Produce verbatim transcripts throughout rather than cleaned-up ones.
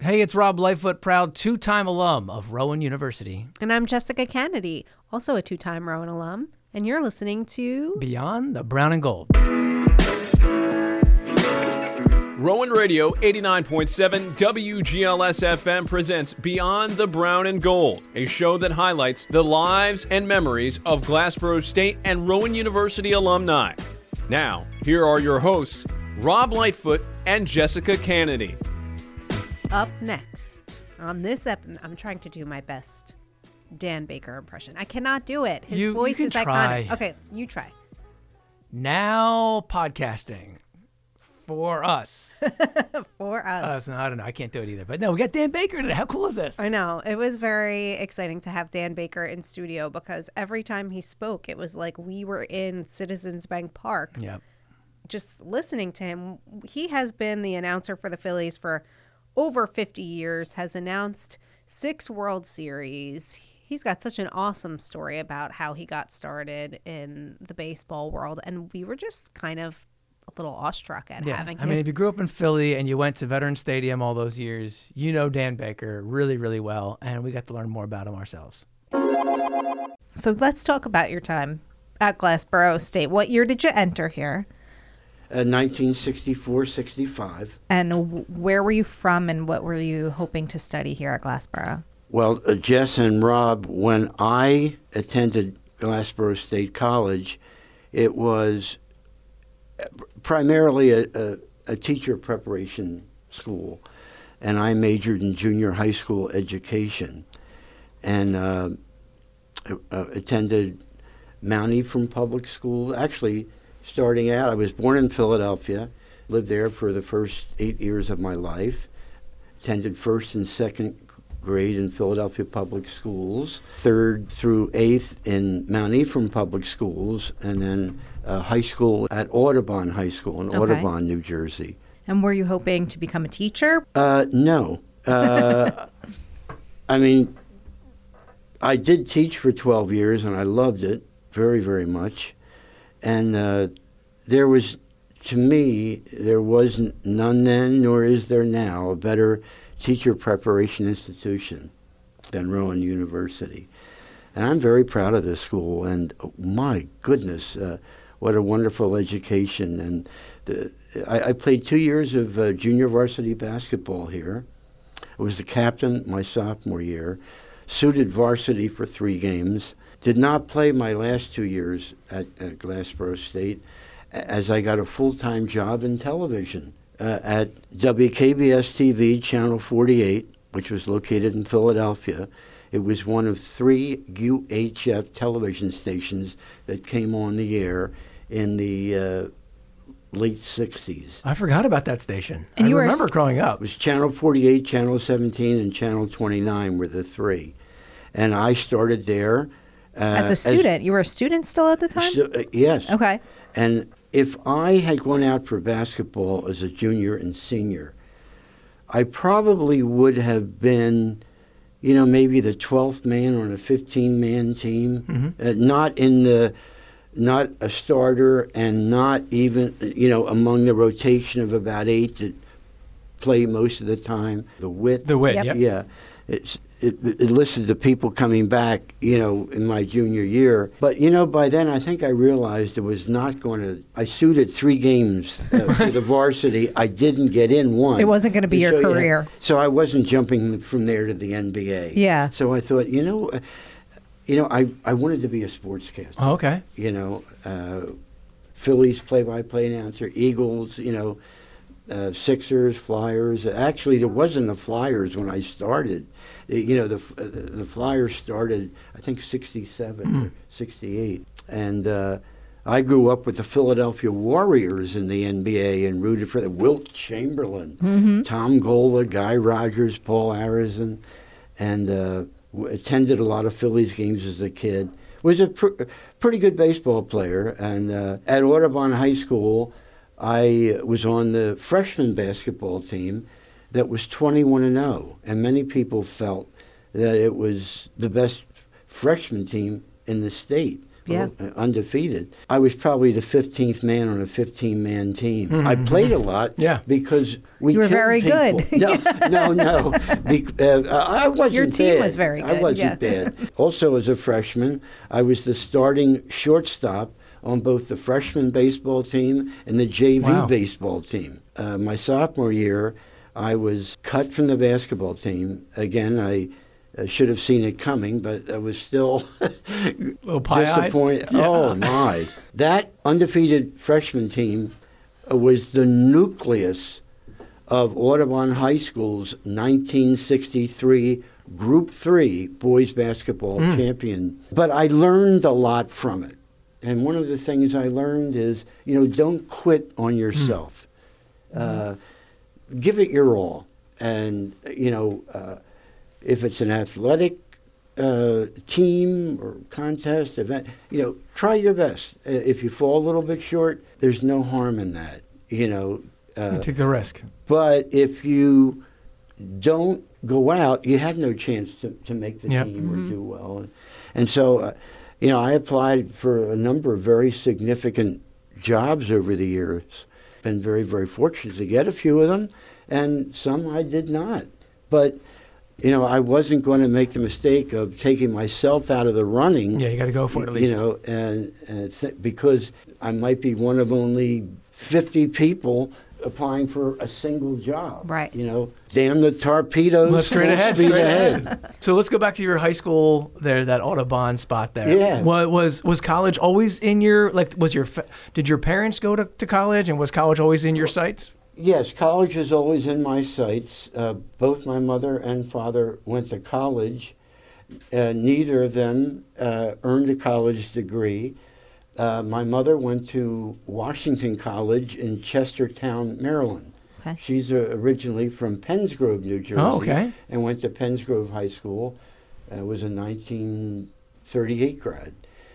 Hey, it's Rob Lightfoot, proud two-time alum of Rowan University. And I'm Jessica Kennedy, also a two-time Rowan alum. And you're listening to Beyond the Brown and Gold. Rowan Radio eighty-nine point seven W G L S F M presents Beyond the Brown and Gold, a show that highlights the lives and memories of Glassboro State and Rowan University alumni. Now, here are your hosts, Rob Lightfoot and Jessica Kennedy. Up next on this episode, I'm trying to do my best Dan Baker impression. I cannot do it. His You- voice you is can try. iconic. Okay, you try. Now podcasting for us. For us. Uh, no, I don't know. I can't do it either. But no, we got Dan Baker today. How cool is this? I know. It was very exciting to have Dan Baker in studio because every time he spoke, it was like we were in Citizens Bank Park. Yep. Just listening to him. He has been the announcer for the Phillies for over fifty years, has announced six World Series. He's got such an awesome story about how he got started in the baseball world. And we were just kind of a little awestruck at Yeah. having I him. mean, if you grew up in Philly and you went to Veterans Stadium all those years, you know Dan Baker really, really well. And we got to learn more about him ourselves. So let's talk about your time at Glassboro State. What year did you enter here? Uh, nineteen sixty-four sixty-five. And w- where were you from and what were you hoping to study here at Glassboro? Well, uh, Jess and Rob, when I attended Glassboro State College, it was primarily a, a, a teacher preparation school, and I majored in junior high school education, and uh, uh, attended Mount Ephraim Public School. Actually, starting out, I was born in Philadelphia, lived there for the first eight years of my life, attended first and second grade in Philadelphia Public Schools, third through eighth in Mount Ephraim Public Schools, and then uh, high school at Audubon High School in Okay. Audubon, New Jersey. And were you hoping to become a teacher? Uh, no. Uh, I mean, I did teach for twelve years, and I loved it very, very much. And uh, there was, to me, there was none then, nor is there now, a better teacher preparation institution than Rowan University. And I'm very proud of this school, and oh, my goodness, uh, what a wonderful education. And the, I, I played two years of uh, junior varsity basketball here. I was the captain my sophomore year, suited varsity for three games, did not play my last two years at, at Glassboro State as I got a full-time job in television. Uh, at W K B S T V, Channel forty-eight, which was located in Philadelphia. It was one of three U H F television stations that came on the air in the uh, late sixties. I forgot about that station. And I you were remember s- growing It up. was Channel forty-eight, Channel seventeen, and Channel twenty-nine were the three. And I started there. Uh, As a student. you were a student still at the time? stu- uh, yes. Okay. And if I had gone out for basketball as a junior and senior, I probably would have been, you know, maybe the twelfth man on a fifteen-man team, Mhm. uh, not in the, not a starter, and not even, you know, among the rotation of about eight that play most of the time. The width, The wit, Yep. yep. yeah, it's. It, it listed the people coming back, you know, in my junior year. But, you know, by then I think I realized it was not going to... I suited three games uh, for the varsity. I didn't get in one. It wasn't gonna be your So, yeah, career. so I wasn't jumping from there to the N B A. Yeah. So I thought, you know, uh, you know, I, I wanted to be a sportscaster. Oh, okay. You know, uh, Phillies play-by-play announcer, Eagles, you know, uh, Sixers, Flyers. Actually, there wasn't the Flyers when I started. You know, the uh, the Flyers started, I think, sixty-seven Mm. or sixty-eight. And uh, I grew up with the Philadelphia Warriors in the N B A and rooted for the Wilt Chamberlain, Mm-hmm. Tom Gola, Guy Rogers, Paul Arizin, and uh, w- attended a lot of Phillies games as a kid. Was a pr- pretty good baseball player. And uh, at Audubon High School, I was on the freshman basketball team that was twenty-one and oh, and many people felt that it was the best freshman team in the state Yeah. undefeated. I was probably the fifteenth man on a fifteen-man team. Mm-hmm. I played a lot Yeah. because we You were killed very people. good. No, no, no. Be- uh, I wasn't Your team bad. was very I good, wasn't yeah. bad. Also, as a freshman, I was the starting shortstop on both the freshman baseball team and the J V Wow. baseball team. Uh, my sophomore year, I was cut from the basketball team. Again, I I should have seen it coming, but I was still Little pie-eyed? disappointed. Yeah. Oh, my. That undefeated freshman team uh, was the nucleus of Audubon High School's nineteen sixty-three Group three boys basketball Mm. champion. But I learned a lot from it. And one of the things I learned is, you know, don't quit on yourself. Mm. Uh, give it your all. And, you know, uh, if it's an athletic uh, team or contest, event, you know, try your best. Uh, if you fall a little bit short, there's no harm in that, you know. Uh, You take the risk. but if you don't go out, you have no chance to, to make the Yep. team or do well. And, and so, uh, you know, I applied for a number of very significant jobs over the years. Been very, very fortunate to get a few of them, and some I did not. But, you know, I wasn't going to make the mistake of taking myself out of the running. Yeah, you got to go for it at You least. know, and, and th- because I might be one of only fifty people applying for a single job. Right. You know, damn the torpedoes. Let's straight full ahead, speed straight ahead. ahead. So let's go back to your high school there, that Audubon spot there. Yeah. What was was college always in your like? Was your fa- did your parents go to, to college, and was college always in your sights? Yes, college is always in my sights. Uh, both my mother and father went to college. Uh, neither of them uh, earned a college degree. Uh, my mother went to Washington College in Chestertown, Maryland. Okay. She's uh, originally from Penns Grove, New Jersey. Oh, okay. And went to Penns Grove High School. Uh, was a nineteen thirty-eight grad.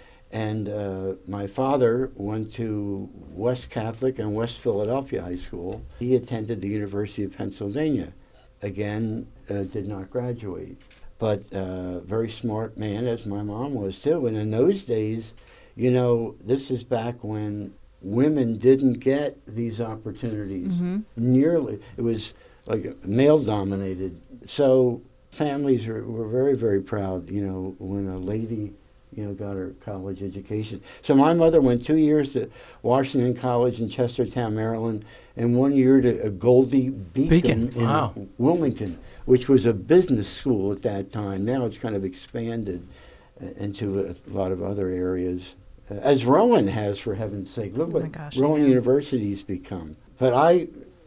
And uh, my father went to West Catholic and West Philadelphia High School. He attended the University of Pennsylvania. Again, uh, did not graduate. But uh, very smart man, as my mom was too. And in those days, you know, this is back when women didn't get these opportunities. Mm-hmm. Nearly. It was like male-dominated. So families were, were very, very proud, you know, when a lady, you know, got her college education. So my mother went two years to Washington College in Chestertown, Maryland, and one year to uh, Goldie Beacon, Beacon, in wow. Wilmington, which was a business school at that time. Now it's kind of expanded uh, into a lot of other areas, uh, as Rowan has, for heaven's sake. Look Oh my what gosh, Rowan yeah. University's become. But I,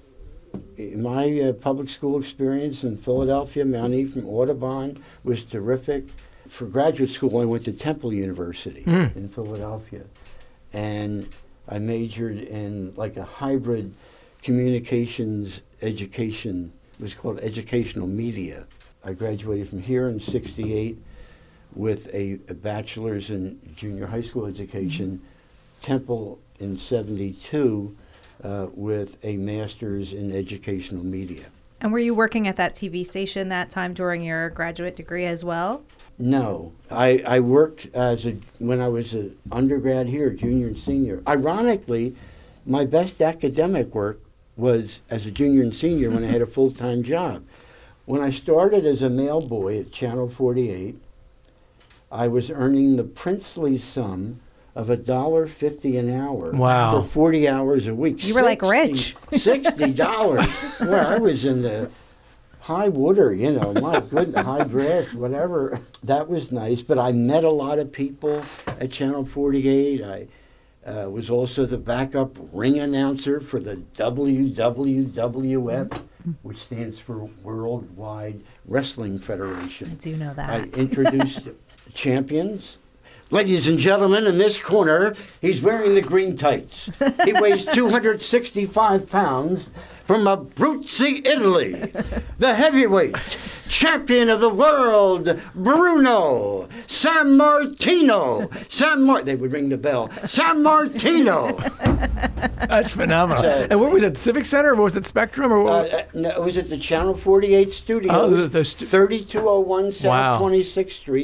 my uh, public school experience in Philadelphia, Mount Ephraim, Audubon was terrific. For graduate school, I went to Temple University Mm. in Philadelphia, and I majored in like a hybrid communications education. It was called educational media. I graduated from here in sixty-eight with a, a bachelor's in junior high school education. Temple in seventy-two uh, with a master's in educational media. And were you working at that T V station that time during your graduate degree as well? No, I, I worked as a when I was an undergrad here, junior and senior. Ironically, my best academic work was as a junior and senior when I had a full-time job. When I started as a mailboy at Channel forty-eight, I was earning the princely sum of a dollar fifty an hour Wow. for forty hours a week. You were like rich. Sixty dollars. Well, I was in the high water, you know, my goodness, high grass, whatever. That was nice. But I met a lot of people at Channel forty-eight. I uh, was also the backup ring announcer for the W W W F, which stands for Worldwide Wrestling Federation. I do know that. I introduced champions. Ladies and gentlemen, in this corner, he's wearing the green tights. He weighs two hundred sixty-five pounds from Abruzzi, Italy. The heavyweight champion of the world, Bruno Sammartino. San Mar- they would ring the bell. Sammartino. That's phenomenal. So- and where was it? Civic Center, or was it Spectrum, or Uh, what? uh, no, it was at the Channel forty-eight studios, Oh, the- the stu- thirty-two oh one South Wow. twenty-sixth Street.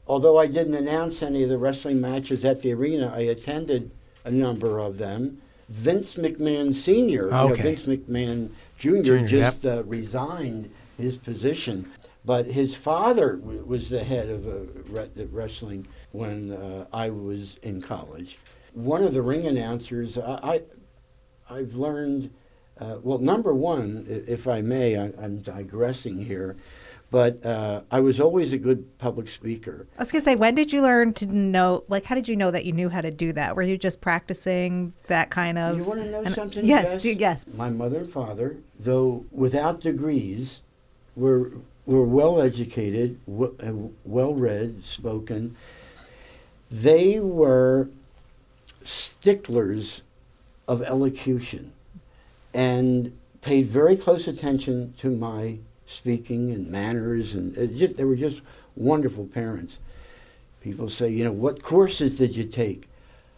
although I didn't announce any of the wrestling matches at the arena, I attended a number of them. Vince McMahon Senior, you know, Okay. Vince McMahon Junior, Junior, just yep. uh, resigned his position. But his father w- was the head of uh, re- the wrestling when uh, I was in college. One of the ring announcers, I, I, I've learned, uh, well, number one, i- if I may, I, I'm digressing here, but uh, I was always a good public speaker. I was gonna say, when did you learn to know? Like, how did you know that you knew how to do that? Were you just practicing that kind of? You want to know and- something? Yes, Jess? do, yes. My mother and father, though without degrees, were were well educated, w- uh, well read, spoken. They were sticklers of elocution and paid very close attention to my speaking and manners, and it just, they were just wonderful parents. People say, you know, what courses did you take?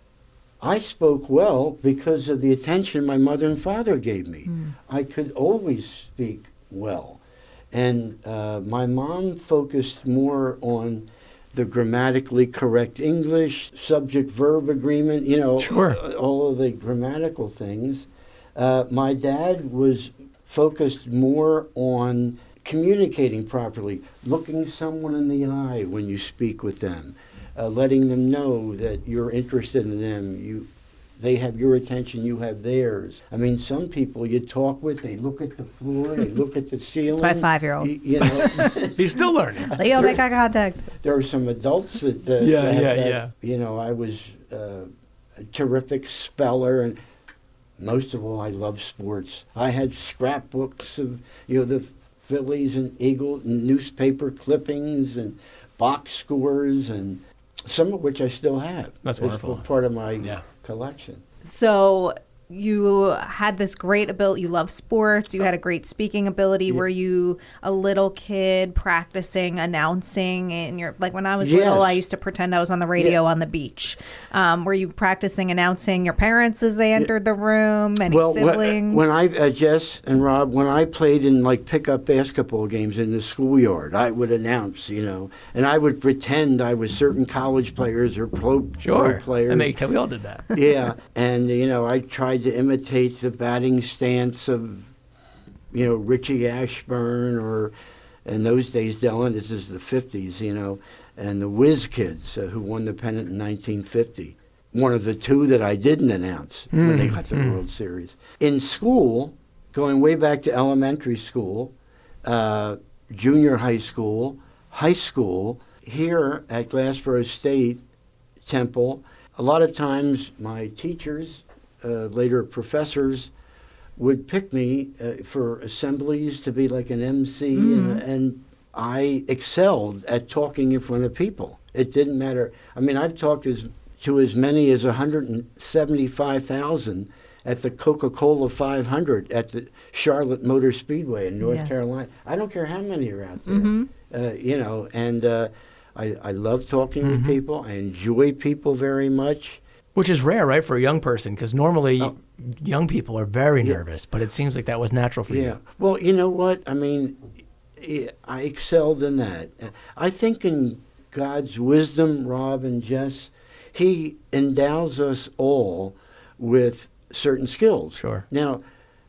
I spoke well because of the attention my mother and father gave me. Mm. I could always speak well. And uh, my mom focused more on the grammatically correct English, subject-verb agreement, you know, Sure. uh, all of the grammatical things. Uh, my dad was focused more on communicating properly, looking someone in the eye when you speak with them, uh, letting them know that you're interested in them. You, they have your attention, you have theirs. I mean, some people you talk with, they look at the floor, they look at the ceiling. It's my five-year-old. You, you know, He's still learning. Leo, make eye contact. there are some adults that, uh, Yeah, that, yeah, that, yeah. you know, I was uh, a terrific speller, and most of all, I love sports. I had scrapbooks of, you know, the Phillies and Eagles, and newspaper clippings and box scores, and some of which I still have. That's It's wonderful. part of my Yeah. collection. So you had this great ability. You love sports. You had a great speaking ability. Yeah. Were you a little kid practicing announcing? And you're like when I was Yes. little, I used to pretend I was on the radio on the beach. Um, were you practicing announcing your parents as they entered the room? Any Well, wh- siblings? when I, uh, Jess and Rob, when I played in like pickup basketball games in the schoolyard, I would announce, you know, and I would pretend I was certain college players or pro, pro Sure. players. That make, we all did that. Yeah, and you know, I tried to imitate the batting stance of, you know, Richie Ashburn, or in those days, Dylan. This is the fifties, you know, and the Whiz Kids, uh, who won the pennant in nineteen fifty. One of the two that I didn't announce when they got the World Series. In school, going way back to elementary school, uh, junior high school, high school, here at Glassboro State Temple, a lot of times my teachers, uh, later professors, would pick me uh, for assemblies to be like an M C, and, and I excelled at talking in front of people. It didn't matter. I mean, I've talked as, to as many as one hundred seventy-five thousand at the Coca-Cola five hundred at the Charlotte Motor Speedway in North Yeah. Carolina. I don't care how many are out there, Mhm. uh, you know, and uh, I, I love talking Mhm. with people. I enjoy people very much. Which is rare, right, for a young person, because normally Oh. young people are very Yeah. nervous, but it seems like that was natural for Yeah. you. Well, you know what? I mean, I I excelled in that. I think in God's wisdom, Rob and Jess, He endows us all with certain skills. Sure. Now,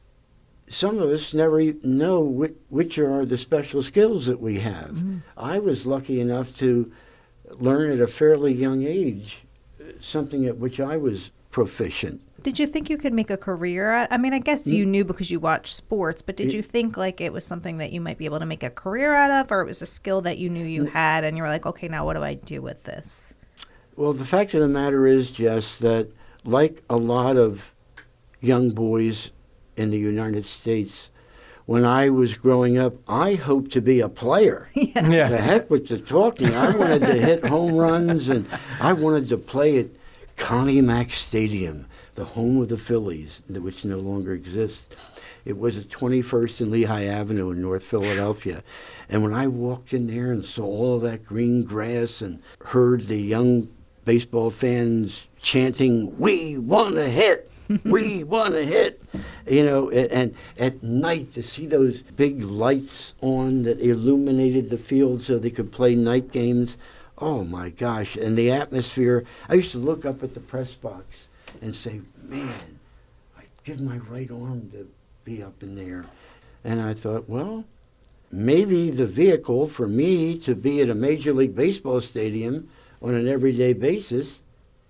some of us never e- know which, which are the special skills that we have. I was lucky enough to learn at a fairly young age uh, something at which I was proficient. Did you think you could make a career at? I mean, I guess you knew because you watched sports, but did Yeah. you think like it was something that you might be able to make a career out of, or it was a skill that you knew you had and you were like, okay, now what do I do with this? Well, the fact of the matter is, Jess, that like a lot of young boys in the United States, when I was growing up, I hoped to be a player. Yeah. The heck with the talking. I wanted to hit home runs, and I wanted to play at Connie Mack Stadium, the home of the Phillies, which no longer exists. It was at twenty-first and Lehigh Avenue in North Philadelphia. And when I walked in there and saw all of that green grass and heard the young baseball fans chanting, "We want to hit! We want to hit!" You know, and, and at night to see those big lights on that illuminated the field so they could play night games. oh my gosh. And the atmosphere, I used to look up at the press box and say, man, I'd give my right arm to be up in there. And I thought, well, maybe the vehicle for me to be at a Major League Baseball stadium on an everyday basis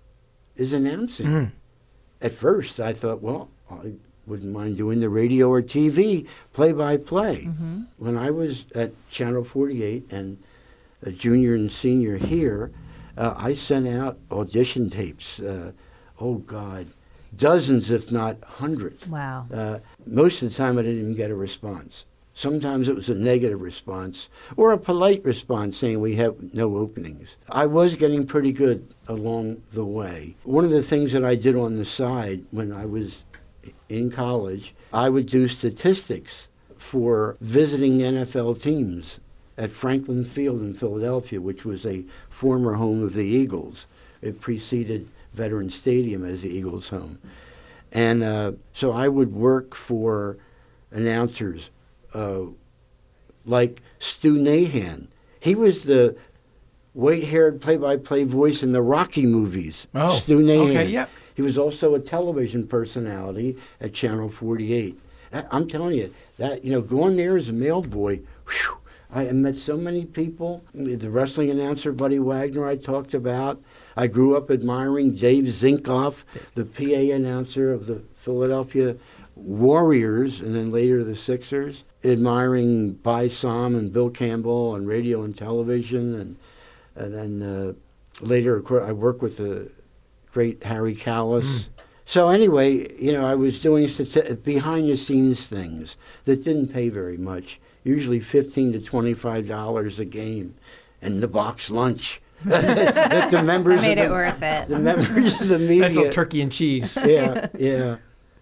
is announcing. Mm. At first, I thought, well, I wouldn't mind doing the radio or T V play-by-play. Mm-hmm. When I was at Channel forty-eight and a junior and senior here, uh, I sent out audition tapes. Uh, oh, God, dozens, if not hundreds. Wow. Uh, most of the time, I didn't even get a response. Sometimes it was a negative response or a polite response saying we have no openings. I was getting pretty good along the way. One of the things that I did on the side when I was in college, I would do statistics for visiting N F L teams at Franklin Field in Philadelphia, which was a former home of the Eagles. It preceded Veterans Stadium as the Eagles' home. And uh, so I would work for announcers uh, like Stu Nahan. He was the white-haired play-by-play voice in the Rocky movies. Oh, Stu Nahan. okay, yep. He was also a television personality at Channel forty-eight. I, I'm telling you, that, you know, going there as a mail boy, whew, I met so many people. The wrestling announcer, Buddy Wagner, I talked about. I grew up admiring Dave Zinkoff, the P A announcer of the Philadelphia Warriors, and then later the Sixers, admiring By Som and Bill Campbell on radio and television. And, and then uh, later, of course, I worked with the great Harry Callis. Mm. So anyway, you know, I was doing stati- behind-the-scenes things that didn't pay very much, usually fifteen to twenty-five dollars a game, and the box lunch. that the members Made of it the, worth it. The members of the media. Nice little turkey and cheese. Yeah, yeah.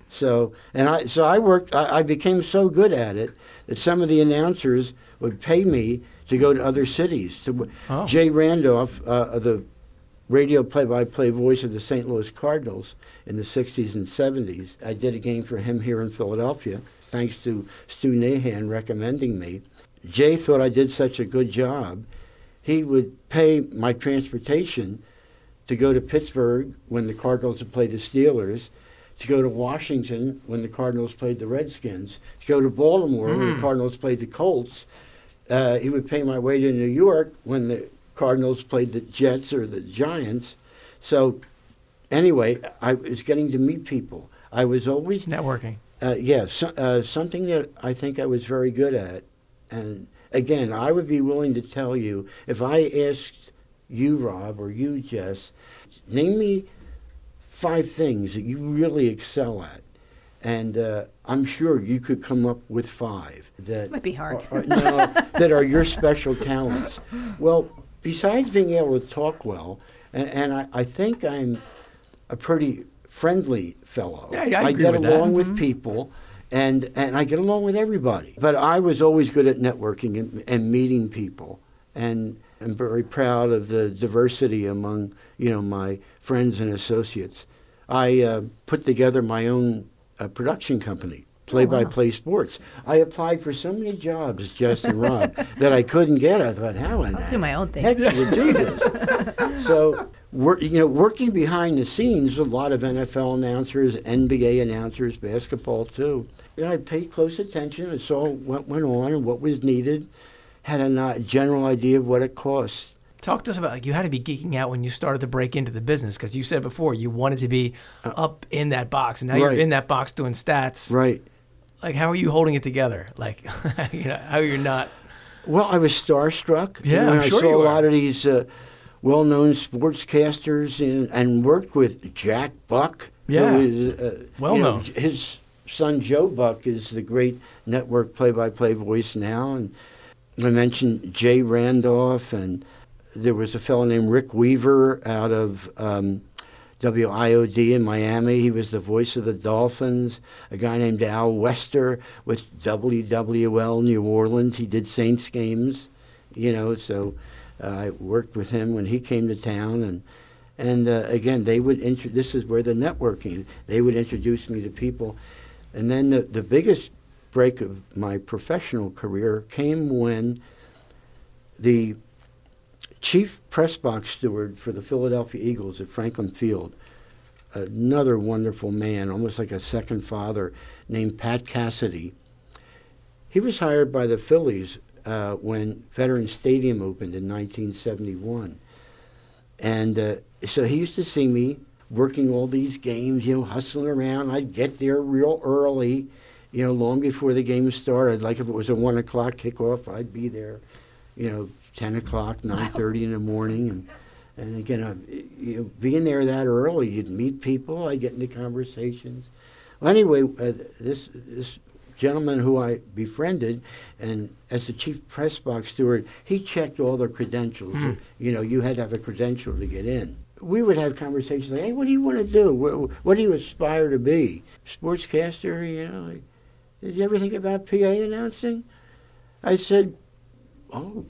So and I so I worked. I, I became so good at it that some of the announcers would pay me to go to other cities. To Oh. Jay Randolph, uh, the radio play-by-play voice of the Saint Louis Cardinals in the sixties and seventies. I did a game for him here in Philadelphia, thanks to Stu Nahan recommending me. Jay thought I did such a good job. He would pay my transportation to go to Pittsburgh when the Cardinals would play the Steelers, to go to Washington when the Cardinals played the Redskins, to go to Baltimore when the Cardinals played the Colts. Uh, he would pay my way to New York when the Cardinals played the Jets or the Giants. So anyway, I was getting to meet people. I was always... Networking. Uh, yeah, so, uh, something that I think I was very good at. And again, I would be willing to tell you, if I asked you, Rob, or you, Jess, name me five things that you really excel at. And uh, I'm sure you could come up with five that Might be hard. Are, are, no, that are your special talents. Well, besides being able to talk well, and, and I, I think I'm a pretty friendly fellow. Yeah, yeah, I agree get with along that. with Mm-hmm. people, and, and I get along with everybody. But I was always good at networking and, and meeting people, and I'm very proud of the diversity among, you know, my friends and associates. I uh, put together my own uh, production company, Play-by-Play Sports. I applied for so many jobs, Jess and Rob, that I couldn't get. I thought, how in I'll the do my own thing. heck do you do this? So, wor- you know, working behind the scenes, a lot of N F L announcers, N B A announcers, basketball too. You know, I paid close attention. I saw what went on and what was needed. Had a not, general idea of what it cost. Talk to us about, like, you had to be geeking out when you started to break into the business, because you said before you wanted to be up in that box, and now right. you're in that box doing stats. Right. Like, how are you holding it together? Like, you know, how you're not. Well, I was starstruck. Yeah, when I'm I sure saw you a were. lot of these uh, well-known sportscasters and, and worked with Jack Buck. Yeah. Who is, uh, Well you know, known. his son Joe Buck is the great network play-by-play voice now. And I mentioned Jay Randolph, and there was a fellow named Rick Weaver out of um, W I O D in Miami. He was the voice of the Dolphins. A guy named Al Wester with W W L New Orleans. He did Saints games, you know, so uh, I worked with him when he came to town. And, and uh, again, they would, intro- this is where the networking, they would introduce me to people. And then the, the biggest break of my professional career came when the chief press box steward for the Philadelphia Eagles at Franklin Field, another wonderful man, almost like a second father, named Pat Cassidy. He was hired by the Phillies uh, when Veterans Stadium opened in nineteen seventy-one. And uh, so he used to see me working all these games, you know, hustling around. I'd get there real early, you know, long before the game started. Like if it was a one o'clock kickoff, I'd be there, you know, ten o'clock, nine thirty in the morning. And, and again, uh, you know, being there that early, you'd meet people, I'd get into conversations. Well, anyway, uh, this this gentleman who I befriended, and as the chief press box steward, he checked all the credentials. Mm. You know, you had to have a credential to get in. We would have conversations like, hey, what do you want to do? What, what do you aspire to be? Sportscaster, you know? Like, did you ever think about P A announcing? I said, oh,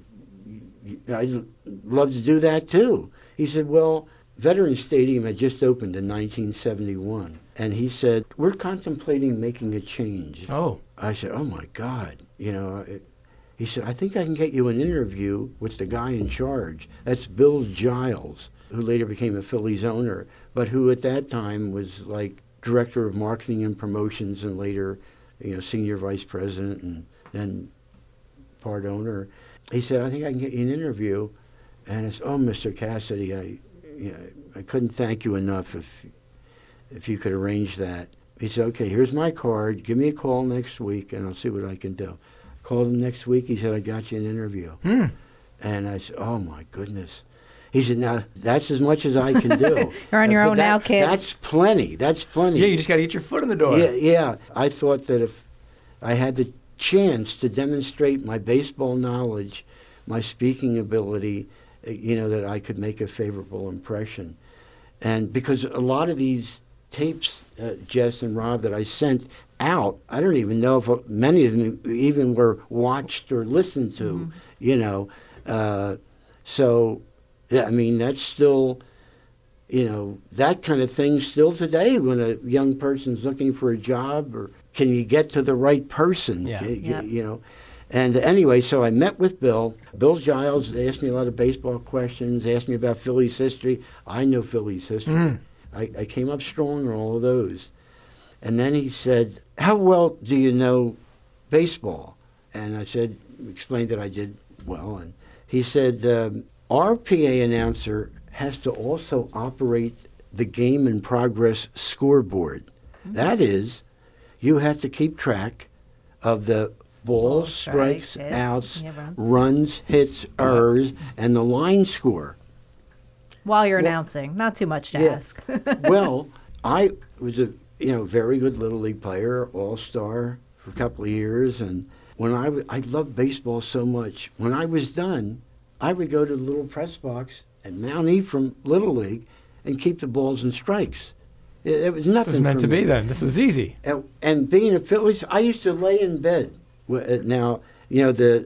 I'd love to do that too. He said, well, Veterans Stadium had just opened in nineteen seventy-one. And he said, we're contemplating making a change. Oh. I said, oh, my God. You know, it, he said, I think I can get you an interview with the guy in charge. That's Bill Giles, who later became a Phillies owner, but who at that time was like director of marketing and promotions and later, you know, senior vice president and then part owner. He said, I think I can get you an interview. And it's, oh, Mister Cassidy, I, you know, I couldn't thank you enough if if you could arrange that. He said, okay, here's my card. Give me a call next week, and I'll see what I can do. Called him next week. He said, I got you an interview. Hmm. And I said, oh, my goodness. He said, now, that's as much as I can do. You're on your Uh, own that- now, kid. That's plenty. That's plenty. Yeah, you just got to get your foot in the door. Yeah, yeah. I thought that if I had the chance to demonstrate my baseball knowledge, my speaking ability, uh, you know, that I could make a favorable impression. And because a lot of these tapes, uh, Jess and Rob, that I sent out, I don't even know if uh, many of them even were watched or listened to, mm-hmm. you know. Uh, so, yeah, I mean, that's still, you know, that kind of thing still today when a young person's looking for a job, or can you get to the right person, Yeah. y- y- Yep. you know. And anyway, so I met with Bill. Bill Giles asked me a lot of baseball questions, asked me about Phillies history. I know Phillies history. Mm. I, I came up strong on all of those. And then he said, how well do you know baseball? And I said, explained that I did well. And he said, um, our P A announcer has to also operate the game in progress scoreboard. Mm-hmm. That is, you have to keep track of the balls, Balls, strikes, strikes, hits, outs, yeah, runs. runs, hits, errors, and the line score. While you're Well, announcing. Not too much to yeah. ask. Well, I was a you know very good Little League player, all-star for a couple of years, and when I w- I loved baseball so much. When I was done, I would go to the little press box at Mount Ephraim Little League and keep the balls and strikes. It, it was nothing. This was meant for to me. be then. This was easy. And, and being a Phillies, I used to lay in bed. W- uh, Now, you know, the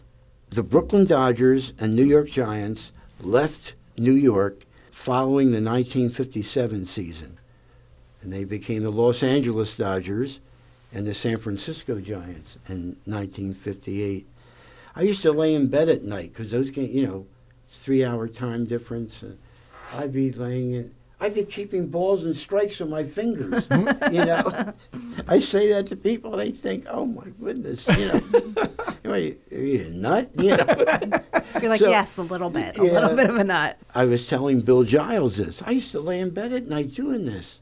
the Brooklyn Dodgers and New York Giants left New York following the nineteen fifty-seven season. And they became the Los Angeles Dodgers and the San Francisco Giants in nineteen fifty-eight. I used to lay in bed at night because those games, you know, three-hour time difference. Uh, I'd be laying in. I'd be keeping balls and strikes on my fingers. You know, I say that to people, they think, "Oh my goodness, you know, Wait, are you a nut?" You know. You're like, So, yes, a little bit. A yeah. little bit of a nut. I was telling Bill Giles this. I used to lay in bed at night doing this.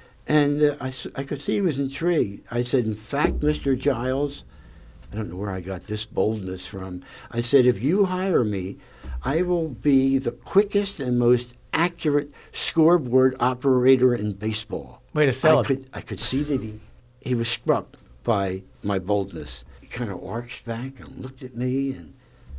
And uh, I, s- I could see he was intrigued. I said, in fact, Mister Giles, I don't know where I got this boldness from. I said, if you hire me, I will be the quickest and most accurate scoreboard operator in baseball. Way to sell I it. could, I could see that he, he was struck by my boldness. He kind of arched back and looked at me, and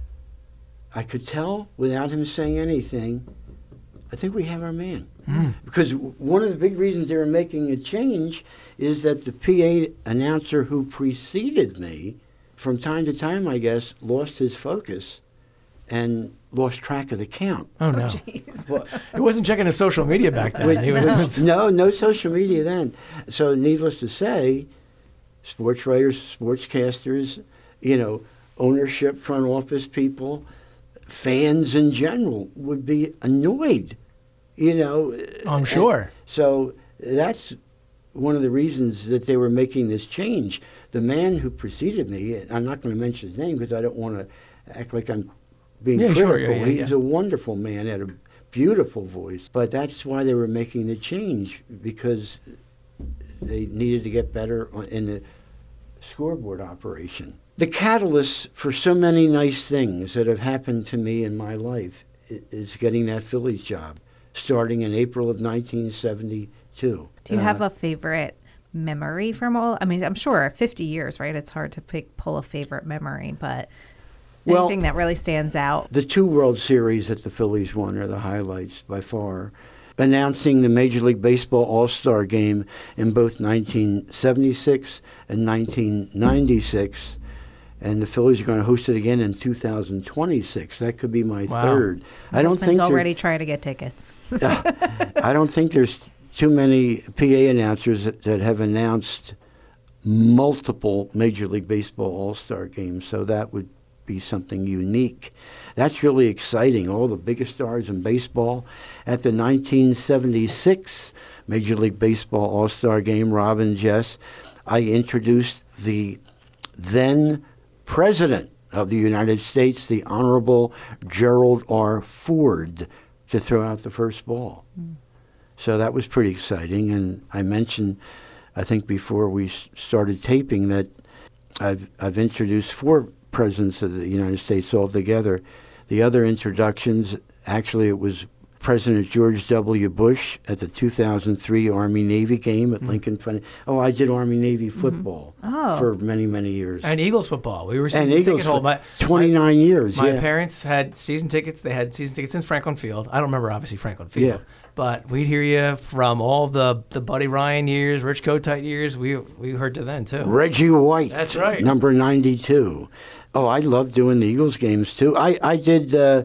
I could tell without him saying anything, I think we have our man. Mm. Because w- one of the big reasons they were making a change is that the P A announcer who preceded me, from time to time, I guess, lost his focus and lost track of the count. Oh, no. Jeez. Well, He wasn't checking his social media back then. Wait, He was, no, no social media then. So needless to say, sports writers, sportscasters, you know, ownership, front office people, fans in general would be annoyed, you know. I'm sure. So that's one of the reasons that they were making this change. The man who preceded me, I'm not going to mention his name because I don't want to act like I'm being Yeah, critical. sure, yeah, yeah, He's yeah. a wonderful man, had a beautiful voice. But that's why they were making the change, because they needed to get better on, in the scoreboard operation. The catalyst for so many nice things that have happened to me in my life i- is getting that Phillies job, starting in April of nineteen seventy-two. Do you Uh, have a favorite memory from all? I mean, I'm sure fifty years, right? It's hard to pick pull a favorite memory, but Well- anything that really stands out. The two World Series that the Phillies won are the highlights by far. Announcing the Major League Baseball All-Star Game in both nineteen seventy-six and nineteen ninety-six, and the Phillies are going to host it again in two thousand twenty-six. That could be my Wow. third. I don't Husband's think there- already trying to get tickets. I don't think there's too many P A announcers that, that have announced multiple Major League Baseball All-Star games, so that would be something unique. That's really exciting. All the biggest stars in baseball. At the nineteen seventy-six Major League Baseball All-Star Game, Robin Jess, I introduced the then President of the United States, the Honorable Gerald R. Ford, to throw out the first ball. Mm. So that was pretty exciting. And I mentioned, I think before we s- started taping, that I've I've introduced four presidents of the United States altogether. The other introductions, actually, it was President George W. Bush at the two thousand three Army-Navy game at mm. Lincoln Fun. Oh, I did Army-Navy football mm-hmm. oh. for many, many years. And Eagles football. We were and season Eagles ticket holder. My, twenty-nine my, years, My yeah. parents had season tickets. They had season tickets since Franklin Field. I don't remember, obviously, Franklin Field. Yeah. But we'd hear you from all the, the Buddy Ryan years, Rich Kotite years. We we heard to then, too. Reggie White. That's right. Number ninety-two. Oh, I love doing the Eagles games, too. I, I did uh,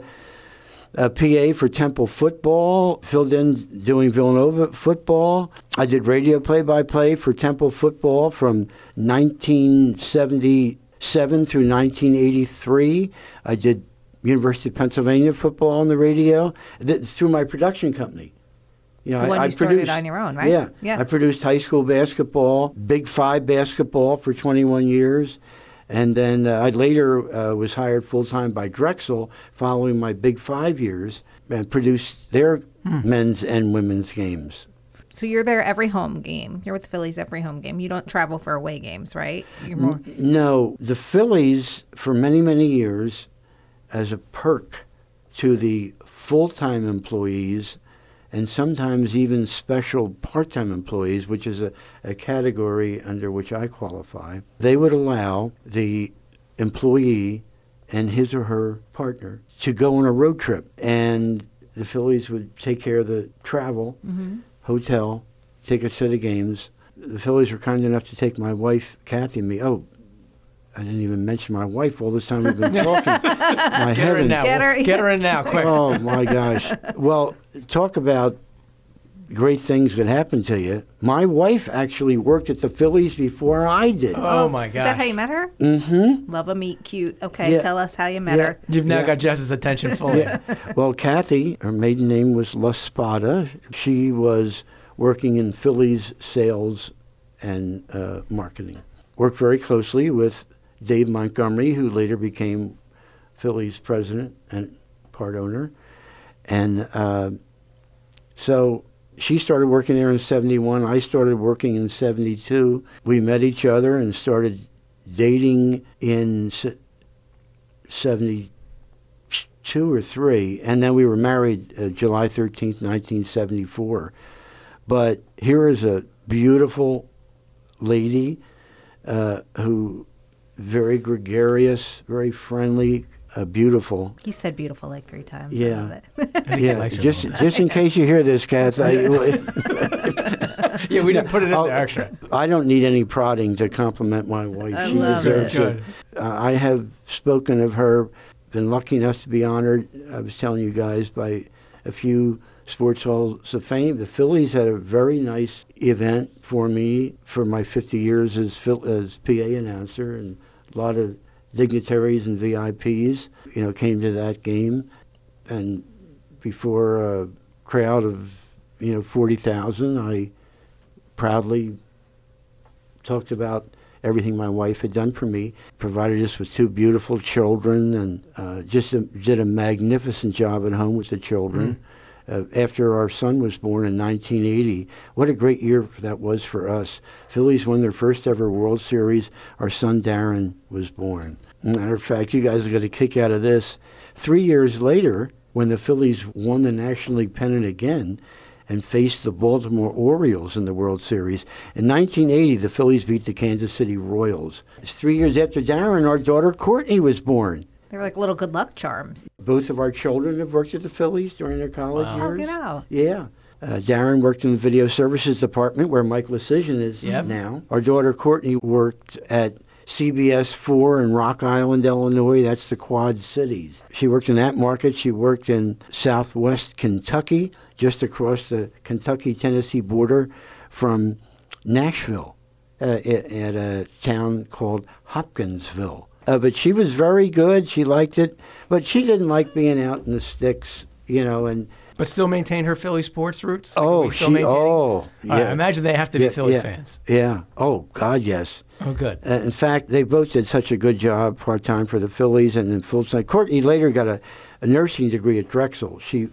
a P A for Temple football, filled in doing Villanova football. I did radio play-by-play for Temple football from nineteen seventy-seven through nineteen eighty-three. I did University of Pennsylvania football on the radio th- through my production company. You know, The one I, you I started produced, on your own, right? Yeah, Yeah. I produced high school basketball, Big Five basketball for twenty-one years. And then uh, I later uh, was hired full-time by Drexel following my Big Five years and produced their hmm. men's and women's games. So you're there every home game. You're with the Phillies every home game. You don't travel for away games, right? You're more... N- no, the Phillies, for many, many years, as a perk to the full-time employees and sometimes even special part-time employees, which is a, a category under which I qualify, they would allow the employee and his or her partner to go on a road trip. And the Phillies would take care of the travel, mm-hmm. hotel, take us to the games. The Phillies were kind enough to take my wife, Kathy, and me. Oh, I didn't even mention my wife all this time we've been talking. My Get her in heavens. now. Get her- Get her in now, quick. Oh, my gosh. Well, talk about great things that happen to you. My wife actually worked at the Phillies before I did. Oh, my gosh. Is that how you met her? Mm-hmm. Love a meet cute. Okay, Yeah. tell us how you met Yeah. her. You've now Yeah. got Jess's attention fully. Yeah. Well, Kathy, her maiden name was La Spada. She was working in Phillies sales and uh, marketing. Worked very closely with Dave Montgomery, who later became Phillies president and part owner. And uh, so she started working there in seventy-one. I started working in seventy-two. We met each other and started dating in se- seventy-two or three. And then we were married uh, July thirteenth, nineteen seventy-four. But here is a beautiful lady uh, who very gregarious, very friendly, uh, beautiful. You said beautiful like three times. I Yeah. love it. I think he Yeah, likes her a just little just in case you hear this, Kath, I, bit. Yeah, we didn't put it in I'll- there extra. I don't need any prodding to compliment my wife. I she love deserves it. it. Uh, I have spoken of her, been lucky enough to be honored, I was telling you guys, by a few sports halls of fame. The Phillies had a very nice event for me for my fifty years as, Phil, as P A announcer, and a lot of dignitaries and V I Ps, you know, came to that game. And before a crowd of, you know, forty thousand, I proudly talked about everything my wife had done for me, provided us with two beautiful children, and uh, just a, did a magnificent job at home with the children. Mm. Uh, after our son was born in nineteen eighty, what a great year that was for us. Phillies won their first ever World Series. Our son Darren was born. Matter of fact, you guys will get a kick out of this. Three years later, when the Phillies won the National League pennant again and faced the Baltimore Orioles in the World Series, in nineteen eighty, the Phillies beat the Kansas City Royals. It's three years after Darren, our daughter Courtney was born. They were like little good luck charms. Both of our children have worked at the Phillies during their college Wow. years. Oh, get out. Yeah. Uh, Darren worked in the video services department where Mike Lecision is Yep. now. Our daughter Courtney worked at C B S four in Rock Island, Illinois. That's the Quad Cities. She worked in that market. She worked in Southwest Kentucky, just across the Kentucky-Tennessee border from Nashville, uh, at, at a town called Hopkinsville. Uh, but she was very good. She liked it. But she didn't like being out in the sticks, you know, and But still maintain her Philly sports roots? Like, are oh, we still she, maintaining? oh, yeah. All right, I imagine they have to be Yeah, Phillies yeah, fans. Yeah. Oh, God, yes. Oh, good. Uh, in fact, they both did such a good job part-time for the Phillies and then full-time. Courtney later got a, a nursing degree at Drexel. She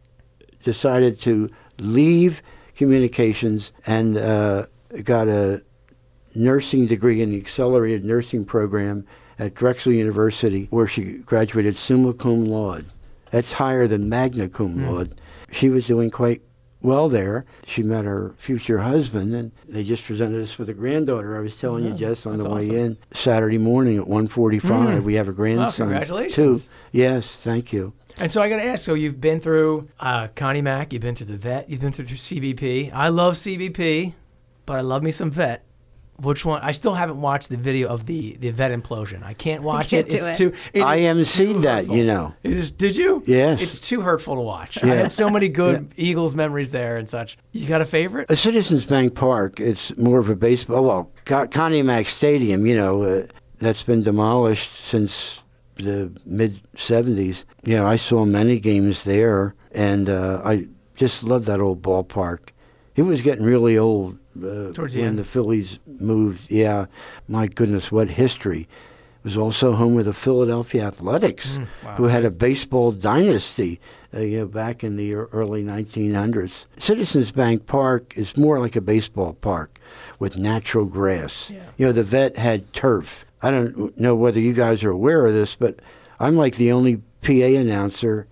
decided to leave communications and uh, got a nursing degree in the accelerated nursing program at Drexel University, where she graduated summa cum laude. That's higher than magna cum Mm. laude. She was doing quite well there. She met her future husband, and they just presented us with a granddaughter. I was telling Oh, you, Jess, on that's the way awesome. in. Saturday morning at one forty-five, Mm. we have a grandson. congratulations. Too. Yes, thank you. And so I got to ask, so you've been through uh, Connie Mack, you've been through the vet, you've been through C B P. I love C B P, but I love me some vet. Which one? I still haven't watched the video of the, the vet implosion. I can't watch can't it. do It's it. too. It I is am too seeing that, hurtful. you know. It is. Did you? Yes. It's too hurtful to watch. I Yeah. had so many good Eagles memories there and such. You got a favorite? A Citizens Bank Park, it's more of a baseball, well, Co- Connie Mack Stadium, you know, uh, that's been demolished since the mid seventies. You know, I saw many games there, and uh, I just love that old ballpark. It was getting really old uh, Towards the when end. the Phillies moved. Yeah, my goodness, what history. It was also home of the Philadelphia Athletics, Mm, wow, who had a so baseball dynasty uh, you know, back in the ear- early nineteen hundreds. Citizens Bank Park is more like a baseball park with natural grass. Yeah. You know, the vet had turf. I don't know whether you guys are aware of this, but I'm like the only P A announcer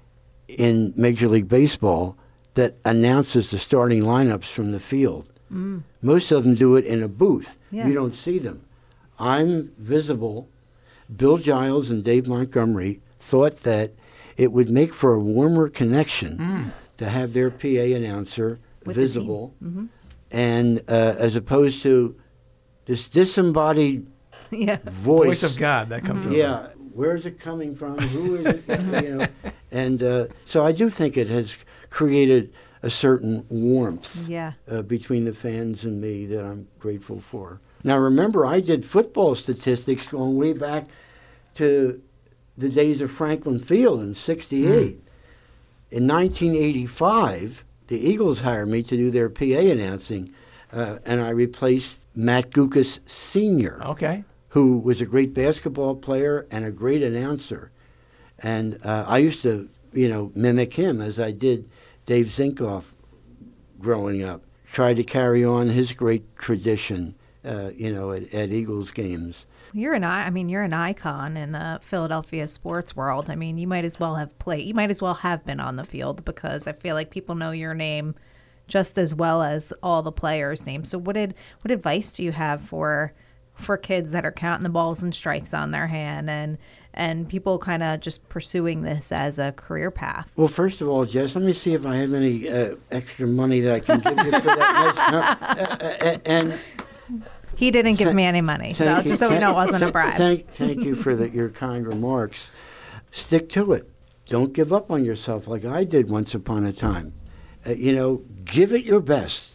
in Major League Baseball that announces the starting lineups from the field. Mm. Most of them do it in a booth. Yeah. You don't see them. I'm visible. Bill Giles and Dave Montgomery thought that it would make for a warmer connection Mm. to have their P A announcer With the team. visible, Mhm. and uh, as opposed to this disembodied Yeah. voice. Voice of God that comes over. Yeah, where's it coming from? Who is it? you know, and uh, so I do think it has created a certain warmth Yeah. uh, between the fans and me that I'm grateful for. Now, remember, I did football statistics going way back to the days of Franklin Field in sixty-eight. In nineteen eighty-five, the Eagles hired me to do their P A announcing, uh, and I replaced Matt Gukas Senior, Okay. who was a great basketball player and a great announcer. And uh, I used to, you know, mimic him as I did Dave Zinkoff growing up. Tried to carry on his great tradition, uh, you know, at, at Eagles games. You're an I. I mean, you're an icon in the Philadelphia sports world. I mean, you might as well have played. You might as well have been on the field because I feel like people know your name just as well as all the players' names. So, what did what advice do you have for for kids that are counting the balls and strikes on their hand and and people kind of just pursuing this as a career path? Well, first of all, Jess, let me see if I have any uh, extra money that I can give you for that. Nice, uh, uh, and He didn't give Thank- me any money, so Thank you. just so we know it Thank- wasn't a bribe. Thank, thank you for the, your kind remarks. Stick to it. Don't give up on yourself like I did once upon a time. Uh, you know, give it your best.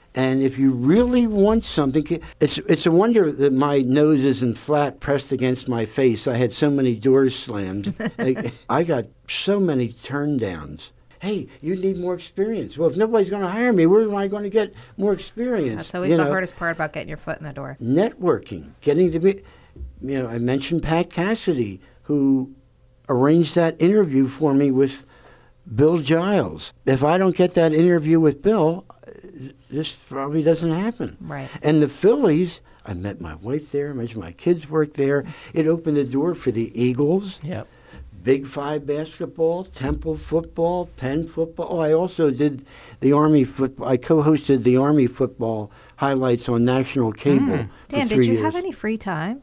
And if you really want something, it's it's a wonder that my nose isn't flat pressed against my face. I had so many doors slammed. I, I got so many turn downs. Hey, you need more experience. Well, if nobody's going to hire me, where am I going to get more experience? That's always you the know? hardest part about getting your foot in the door. Networking, getting to be, you know, I mentioned Pat Cassidy, who arranged that interview for me with Bill Giles. If I don't get that interview with Bill, this probably doesn't happen. Right. And the Phillies, I met my wife there, my kids worked there. It opened the door for the Eagles. Yep. Big Five basketball, Temple football, Penn football. Oh, I also did the Army football. I co-hosted the Army football highlights on national cable. Mm. For Dan, three did you years. have any free time?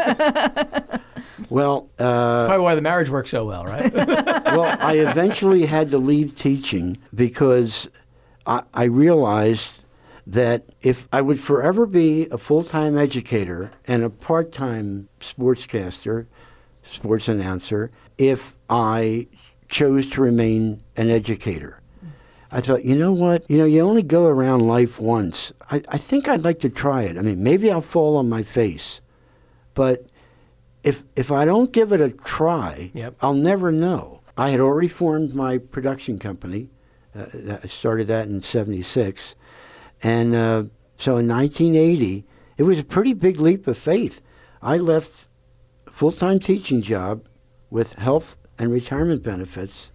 Well, uh, That's probably why the marriage worked so well, right? well, I eventually had to leave teaching because I, I realized that if I would forever be a full-time educator and a part-time sportscaster, sports announcer, if I chose to remain an educator. I thought, you know what? You know, you only go around life once. I, I think I'd like to try it. I mean, maybe I'll fall on my face, but if if I don't give it a try, Yep. I'll never know. I had already formed my production company. Uh, I started that in seventy-six. And uh, so in nineteen eighty, it was a pretty big leap of faith. I left a full-time teaching job with health and retirement benefits.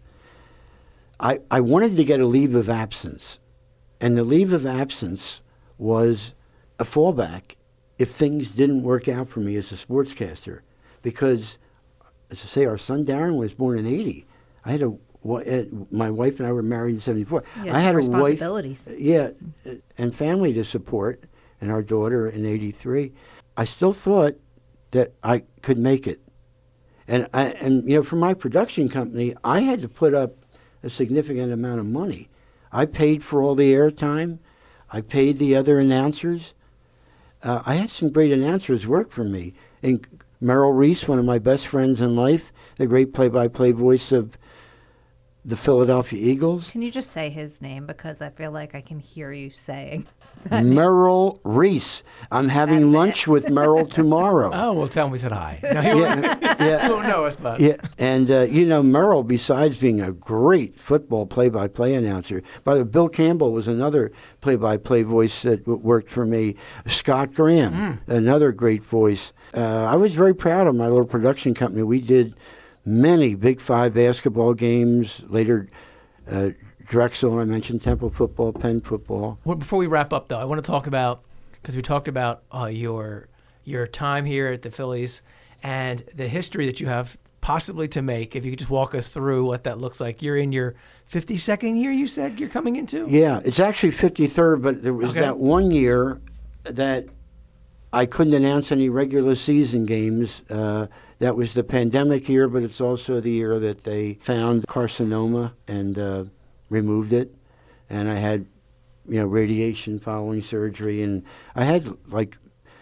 I, I wanted to get a leave of absence. And the leave of absence was a fallback if things didn't work out for me as a sportscaster. Because, as I say, our son Darren was born in eighty. I had a uh, my wife and I were married in seventy-four. Yeah, I had a wife, responsibilities. yeah, uh, and family to support, and our daughter in eighty-three. I still thought that I could make it, and I, and you know, for my production company, I had to put up a significant amount of money. I paid for all the airtime. I paid the other announcers. Uh, I had some great announcers work for me. And Merrill Reese, one of my best friends in life, the great play-by-play voice of the Philadelphia Eagles. Can you just say his name? Because I feel like I can hear you saying. Merrill Reese. I'm having That's lunch it. with Merrill tomorrow. Oh, well, tell him we said hi. No, he, won't, yeah, he yeah, won't know us, but yeah. And, uh, you know, Merrill, besides being a great football play-by-play announcer, by the way, Bill Campbell was another play-by-play voice that w- worked for me. Scott Graham, Mm. another great voice. Uh, I was very proud of my little production company. We did many Big Five basketball games, later uh, Drexel, I mentioned Temple football, Penn football. Well, before we wrap up, though, I want to talk about, because we talked about uh, your your time here at the Phillies and the history that you have possibly to make. If you could just walk us through what that looks like. You're in your fifty-second year, you said you're coming into? Yeah, it's actually fifty-third, but there was Okay. that one year that I couldn't announce any regular season games. Uh, that was the pandemic year, but it's also the year that they found carcinoma and uh, removed it. And I had, you know, radiation following surgery. And I had, like,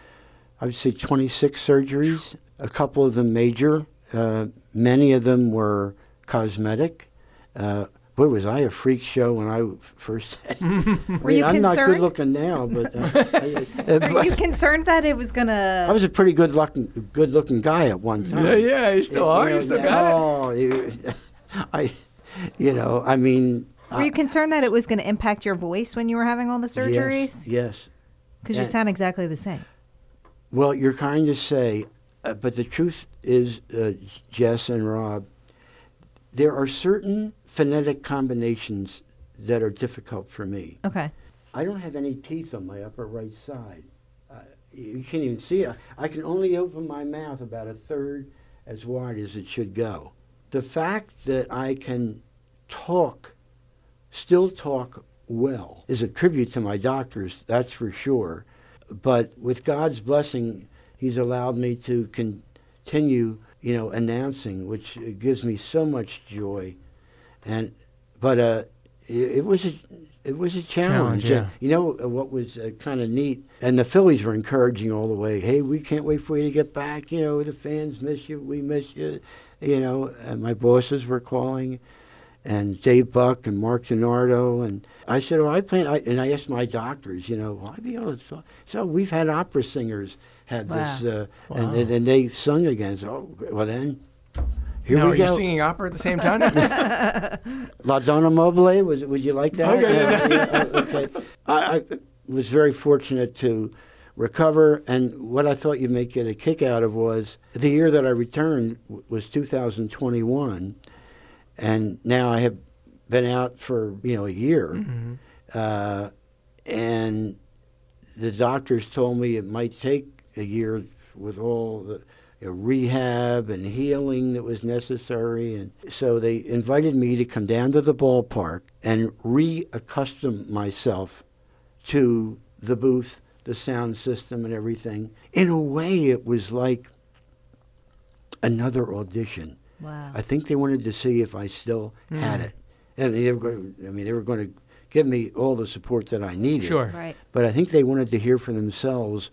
I would say twenty-six surgeries, a couple of them major. Uh, many of them were cosmetic. Uh, boy, was I a freak show when I first had Were you I'm not concerned? good looking now, but, uh, I, uh, Are you concerned that it was gonna? I was a pretty good looking, good looking guy at one time. Yeah, yeah, you still are. know, You still yeah, got it. oh, you, I, you know, I mean. Were you concerned that it was going to impact your voice when you were having all the surgeries? Yes. Yes. Because Yeah. you sound exactly the same. Well, you're kind to say, uh, but the truth is, uh, Jess and Rob, there are certain phonetic combinations that are difficult for me. Okay. I don't have any teeth on my upper right side. Uh, you can't even see it. I can only open my mouth about a third as wide as it should go. The fact that I can talk, still talk well, is a tribute to my doctors, that's for sure. But with God's blessing, He's allowed me to continue, you know, announcing, which gives me so much joy. And but uh, it, it was a it was a challenge. Challenge, yeah. Uh, you know uh, what was uh, kind of neat, and the Phillies were encouraging all the way. Hey, we can't wait for you to get back. You know, the fans miss you. We miss you. You know, and my bosses were calling, and Dave Buck and Mark DiNardo. And I said, oh, I play, I, and I asked my doctors, you know, will I be able to talk? So we've had opera singers have Wow. this, uh, Wow. and, and, and they sung again. So, oh, well then, here now, we are go. you singing opera at the same time? La Donna Mobile, was, would you like that? Okay. Uh, yeah, uh, okay. I, I was very fortunate to recover, and what I thought you might get a kick out of was the year that I returned w- was two thousand twenty-one, and now I have been out for, you know, a year, Mhm. uh, and the doctors told me it might take a year with all the you know, rehab and healing that was necessary, and so they invited me to come down to the ballpark and reaccustom myself to the booth, the sound system and everything. In a way, it was like another audition. Wow. I think they wanted to see if I still had Mm. it. And they were going, I mean, they were going to give me all the support that I needed. Sure. Right. But I think they wanted to hear for themselves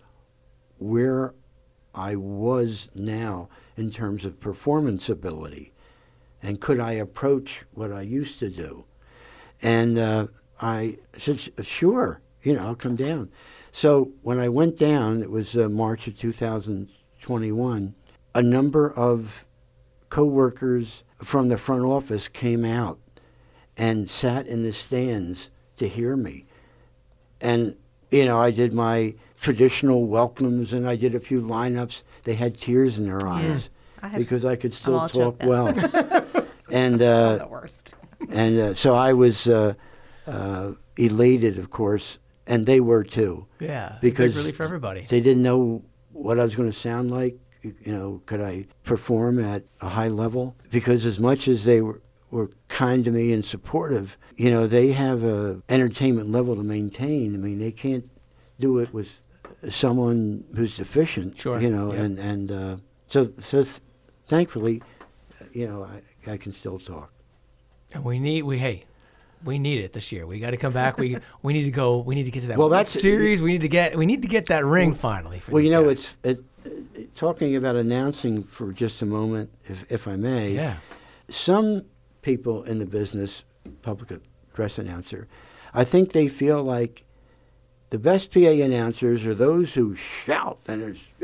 where I was now in terms of performance ability. And could I approach what I used to do? And uh, I said, sure, you know, I'll come down. So when I went down, it was uh, March of two thousand twenty-one, a number of co-workers from the front office came out and sat in the stands to hear me. And, you know, I did my traditional welcomes and I did a few lineups. They had tears in their eyes I have because I could still all talk choked up. well. and I'm uh, the worst. and uh, so I was uh, uh, elated, of course, and they were too. Yeah. Because big relief for everybody. They didn't know what I was going to sound like. You know, could I perform at a high level? Because as much as they were, were kind to me and supportive, you know, they have a entertainment level to maintain. I mean, they can't do it with someone who's deficient. Sure, You know, yeah. and and uh, so so th- thankfully, you know, I I can still talk. And we need we hey, we need it this year. We got to come back. We we need to go. We need to get to that Well, World that's- series. We need to get we need to get that ring finally. For Well, these you know, guys. it's it, it, talking about announcing for just a moment, if if I may. yeah. Some people in the business, public address announcer, I think they feel like the best P A announcers are those who shout and it's, you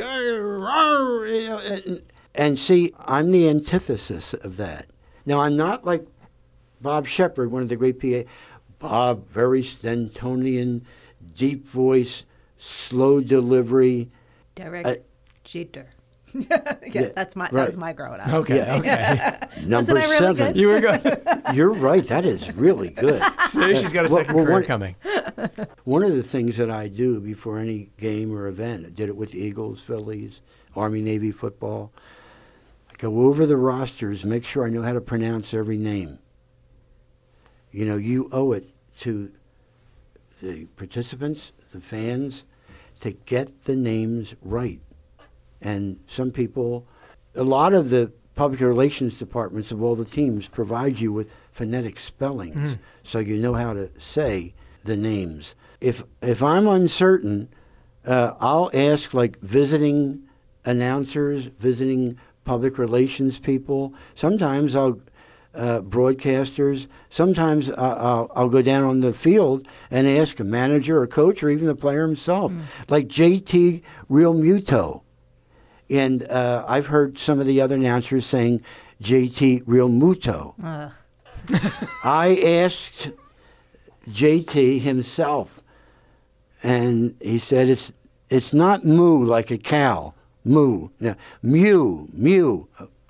know, and, and see, I'm the antithesis of that. Now, I'm not like Bob Shepard, one of the great P A. Bob, very Stentonian, deep voice, slow delivery. Derek Uh, Jeter. yeah, yeah, that's my right. that was my growing up. Okay. Yeah. Okay. Number Wasn't I really seven. good? You were good. You're right. That is really good. See, she's got a Well, second well, career one- coming. One of the things that I do before any game or event, I did it with the Eagles, Phillies, Army, Navy football. I go over the rosters, make sure I know how to pronounce every name. You know, you owe it to the participants, the fans, to get the names right. And some people, a lot of the public relations departments of all the teams provide you with phonetic spellings, Mm. so you know how to say the names. If if I'm uncertain, uh, I'll ask like visiting announcers, visiting public relations people. Sometimes I'll uh, broadcasters. Sometimes I- I'll, I'll go down on the field and ask a manager, or coach, or even the player himself, like J T Real Muto. And uh, I've heard some of the other announcers saying J T Real Muto. Ugh. I asked J T himself, and he said it's it's not moo like a cow, moo, no, mew, mew.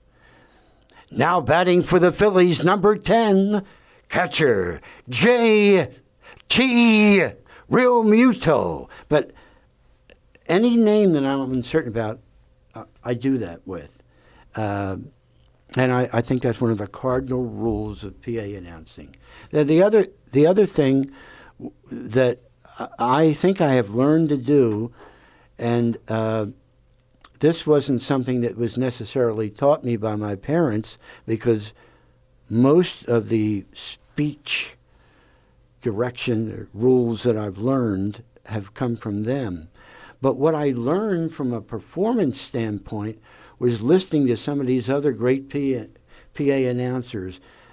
Now batting for the Phillies, number ten, catcher J T Real Muto. But any name that I'm uncertain about, uh, I do that with. Uh, And I, I think that's one of the cardinal rules of P A announcing. The, the other the other thing w- that I I think I have learned to do, and uh, this wasn't something that was necessarily taught me by my parents, because most of the speech direction or rules that I've learned have come from them. But what I learned from a performance standpoint was listening to some of these other great P A, P A announcers,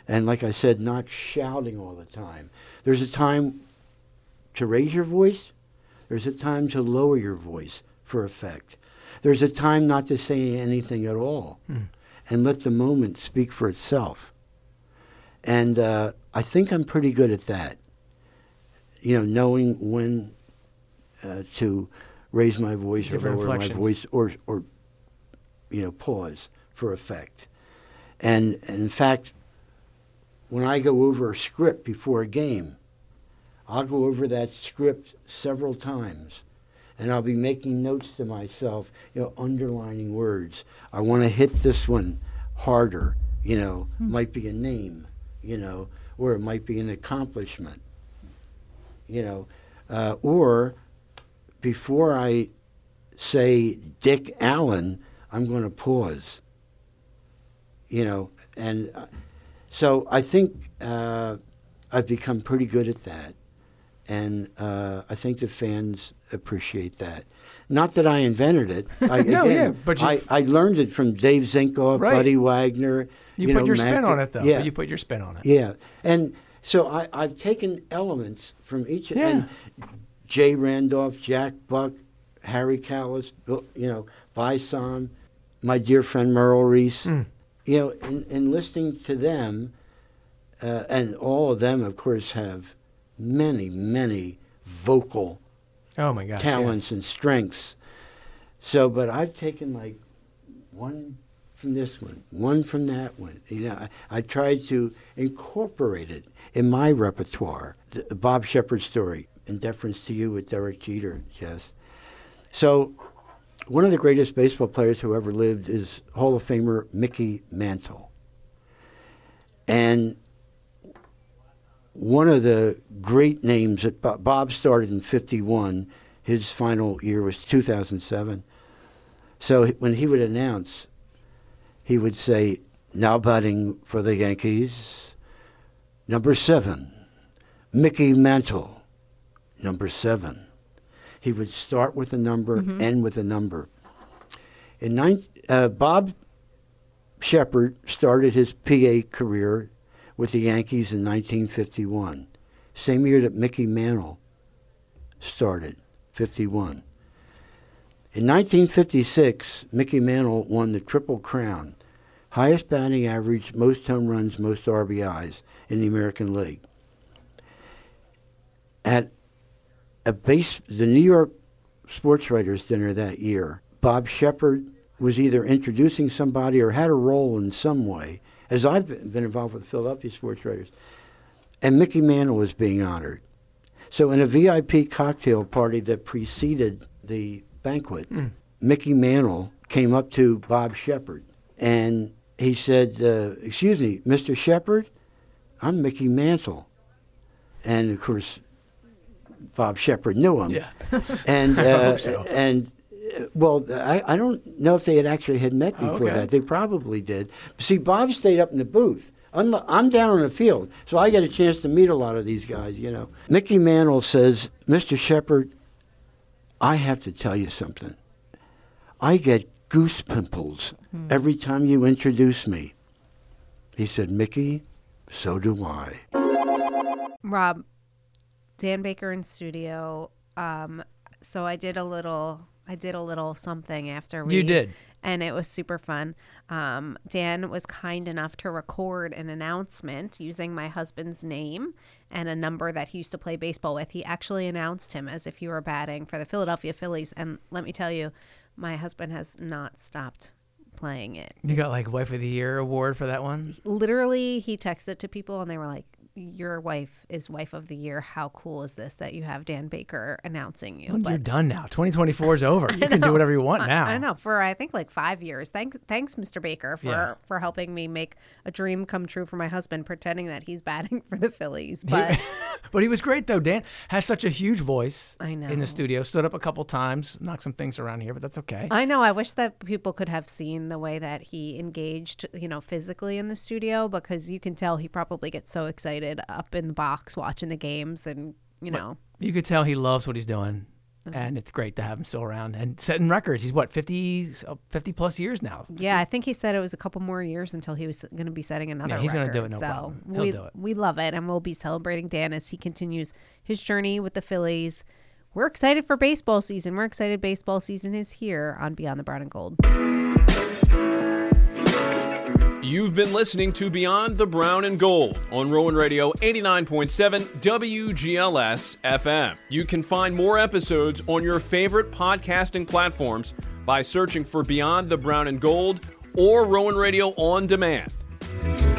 And like I said, not shouting all the time. There's a time to raise your voice. There's a time to lower your voice for effect. There's a time not to say anything at all mm. and let the moment speak for itself. And uh, I think I'm pretty good at that. You know, knowing when uh, to raise my voice Different or lower my voice or, or, you know, pause for effect. And, and in fact, when I go over a script before a game, I'll go over that script several times, and I'll be making notes to myself, you know, underlining words. I want to hit this one harder, you know, hmm. might be a name, you know, or it might be an accomplishment, you know, uh, or before I say Dick Allen, I'm going to pause, you know, and uh, so I think uh, I've become pretty good at that. And uh, I think the fans appreciate that. Not that I invented it. I, no, again, yeah, but I, I learned it from Dave Zinkoff, right. Buddy Wagner. You, you put know, your Mac, spin on it, though. Yeah. You put your spin on it. Yeah. And so I, I've taken elements from each. Yeah. And Jay Randolph, Jack Buck, Harry Callis, Bill, you know, Bison, my dear friend Merrill Reese. Mm. You know, in, in listening to them, uh, and all of them, of course, have many, many vocal oh my gosh, talents yes. and strengths. So, but I've taken like one from this one, one from that one. You know, I, I tried to incorporate it in my repertoire. The Bob Shepard story, in deference to you with Derek Jeter, Jess. So, one of the greatest baseball players who ever lived is Hall of Famer Mickey Mantle. And one of the great names that Bob, Bob started in fifty-one, his final year was two thousand seven. So when he would announce, he would say, now batting for the Yankees, number seven, Mickey Mantle, number seven. He would start with a number, mm-hmm. end with a number. In nine, uh, Bob Shepard started his P A career with the Yankees in nineteen fifty-one, same year that Mickey Mantle started, fifty-one. In nineteen fifty-six, Mickey Mantle won the Triple Crown, highest batting average, most home runs, most R B Is in the American League. At a base, the New York Sports Writers Dinner that year, Bob Shepard was either introducing somebody or had a role in some way, as I've been involved with the Philadelphia Sports Writers, and Mickey Mantle was being honored. So in a V I P cocktail party that preceded the banquet, mm. Mickey Mantle came up to Bob Shepard, and he said, uh, excuse me, Mister Shepard, I'm Mickey Mantle. And, of course, Bob Shepard knew him. Yeah. And, uh, I hope so. And well, I, I don't know if they had actually had met before oh, okay. that. They probably did. See, Bob stayed up in the booth. Unlo- I'm down on the field, so I get a chance to meet a lot of these guys, you know. Mickey Mantle says, Mister Shepard, I have to tell you something. I get goose pimples mm. every time you introduce me. He said, Mickey, so do I. Rob, Dan Baker in studio. Um, so I did a little... I did a little something after we... You did. And it was super fun. Um, Dan was kind enough to record an announcement using my husband's name and a number that he used to play baseball with. He actually announced him as if he were batting for the Philadelphia Phillies. And let me tell you, my husband has not stopped playing it. You got like Wife of the Year award for that one? Literally, he texted to people and they were like, your wife is Wife of the Year. How cool is this that you have Dan Baker announcing you? Well, but you're done now. twenty twenty-four is over. You can do whatever you want I, now. I know. For, I think, like five years. Thanks, thanks, Mister Baker, for, Yeah. for helping me make a dream come true for my husband, pretending that he's batting for the Phillies. But But he was great, though. Dan has such a huge voice I know. in the studio. Stood up a couple times, knocked some things around here, but that's okay. I know. I wish that people could have seen the way that he engaged, you know, physically in the studio, because you can tell he probably gets so excited up in the box watching the games and, you know. You could tell he loves what he's doing. and it's great to have him still around and setting records. He's what, fifty, fifty plus years now. Yeah, I think he said it was a couple more years until he was going to be setting another Yeah, he's record. gonna do it, no so problem. He'll we, do it. we love it, and we'll be celebrating Dan as he continues his journey with the Phillies. We're excited for baseball season. We're excited baseball season is here on Beyond the Brown and Gold. You've been listening to Beyond the Brown and Gold on Rowan Radio eighty-nine point seven W G L S F M. You can find more episodes on your favorite podcasting platforms by searching for Beyond the Brown and Gold or Rowan Radio On Demand.